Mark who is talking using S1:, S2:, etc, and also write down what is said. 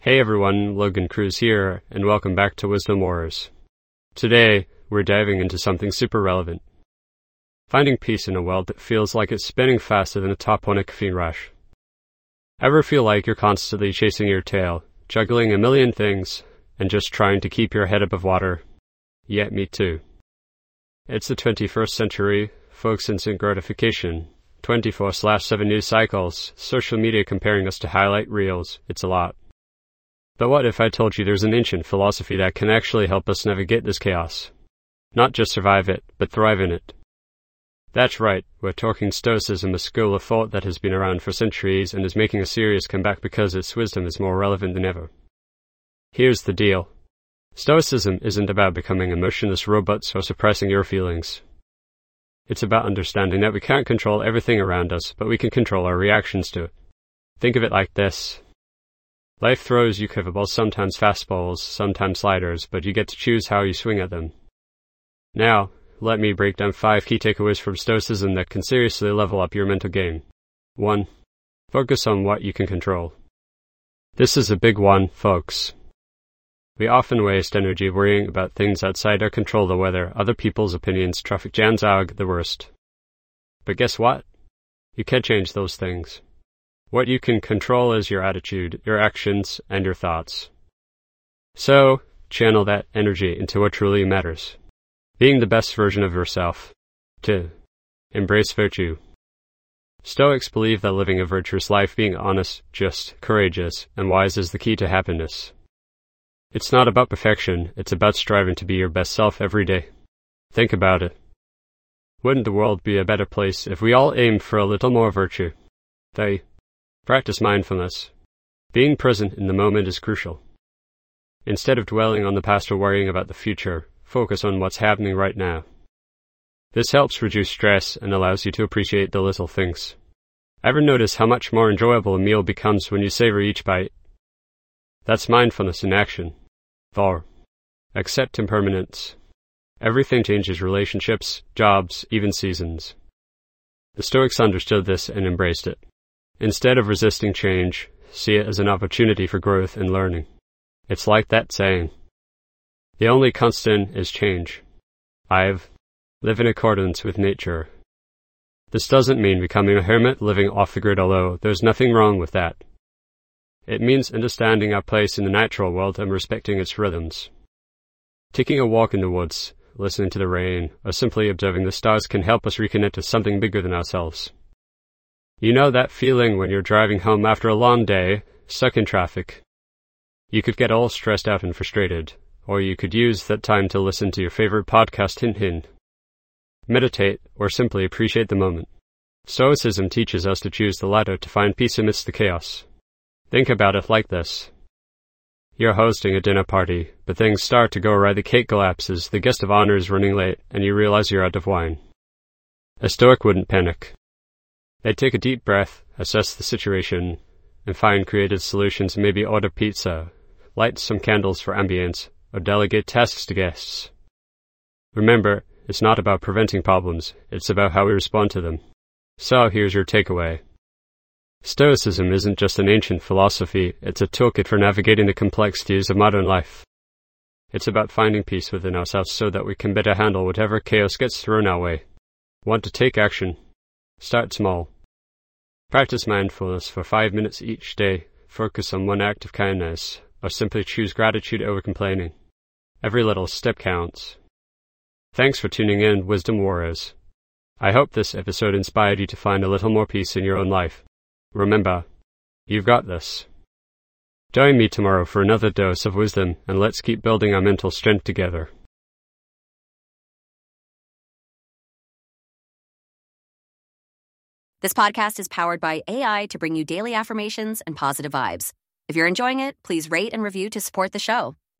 S1: Hey everyone, Logan Cruz here, and welcome back to Wisdom Wars. Today, we're diving into something super relevant. Finding peace in a world that feels like it's spinning faster than a top on a caffeine rush. Ever feel like you're constantly chasing your tail, juggling a million things, and just trying to keep your head above water? Yeah, me too. It's the 21st century, folks, instant gratification, 24/7 news cycles, social media comparing us to highlight reels. It's a lot. But what if I told you there's an ancient philosophy that can actually help us navigate this chaos? Not just survive it, but thrive in it. That's right, we're talking Stoicism, a school of thought that has been around for centuries and is making a serious comeback because its wisdom is more relevant than ever. Here's the deal. Stoicism isn't about becoming emotionless robots or suppressing your feelings. It's about understanding that we can't control everything around us, but we can control our reactions to it. Think of it like this. Life throws you curveballs, sometimes fastballs, sometimes sliders, but you get to choose how you swing at them. Now, let me break down 5 key takeaways from Stoicism that can seriously level up your mental game. 1. Focus on what you can control. This is a big one, folks. We often waste energy worrying about things outside our control, the weather, other people's opinions, traffic jams, the worst. But guess what? You can't change those things. What you can control is your attitude, your actions, and your thoughts. So, channel that energy into what truly matters. Being the best version of yourself. 2. Embrace virtue. Stoics believe that living a virtuous life, being honest, just, courageous, and wise is the key to happiness. It's not about perfection, it's about striving to be your best self every day. Think about it. Wouldn't the world be a better place if we all aimed for a little more virtue? 3. Practice mindfulness. Being present in the moment is crucial. Instead of dwelling on the past or worrying about the future, focus on what's happening right now. This helps reduce stress and allows you to appreciate the little things. Ever notice how much more enjoyable a meal becomes when you savor each bite? That's mindfulness in action. 4. Accept impermanence. Everything changes: relationships, jobs, even seasons. The Stoics understood this and embraced it. Instead of resisting change, see it as an opportunity for growth and learning. It's like that saying, the only constant is change. 5. Live in accordance with nature. This doesn't mean becoming a hermit living off the grid, although there's nothing wrong with that. It means understanding our place in the natural world and respecting its rhythms. Taking a walk in the woods, listening to the rain, or simply observing the stars can help us reconnect to something bigger than ourselves. You know that feeling when you're driving home after a long day, stuck in traffic? You could get all stressed out and frustrated, or you could use that time to listen to your favorite podcast, hint. Meditate, or simply appreciate the moment. Stoicism teaches us to choose the latter to find peace amidst the chaos. Think about it like this. You're hosting a dinner party, but things start to go awry, the cake collapses, the guest of honor is running late, and you realize you're out of wine. A Stoic wouldn't panic. They'd take a deep breath, assess the situation, and find creative solutions. Maybe order pizza, light some candles for ambience, or delegate tasks to guests. Remember, it's not about preventing problems, it's about how we respond to them. So here's your takeaway. Stoicism isn't just an ancient philosophy, it's a toolkit for navigating the complexities of modern life. It's about finding peace within ourselves so that we can better handle whatever chaos gets thrown our way. Want to take action? Start small. Practice mindfulness for 5 minutes each day, focus on one act of kindness, or simply choose gratitude over complaining. Every little step counts. Thanks for tuning in, Wisdom Warriors. I hope this episode inspired you to find a little more peace in your own life. Remember, you've got this. Join me tomorrow for another dose of wisdom, and let's keep building our mental strength together.
S2: This podcast is powered by AI to bring you daily affirmations and positive vibes. If you're enjoying it, please rate and review to support the show.